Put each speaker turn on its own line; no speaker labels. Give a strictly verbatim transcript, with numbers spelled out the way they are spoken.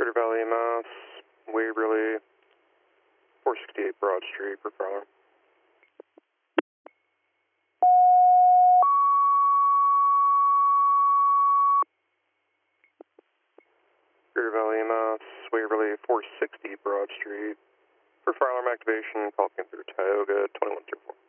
Crater Valley, Mass, Waverly, four sixty-eight Broad Street, for Fowler. Crater Valley, Mass, Waverly, four sixty Broad Street. For firearm activation, call came through Tioga, twenty-one through four.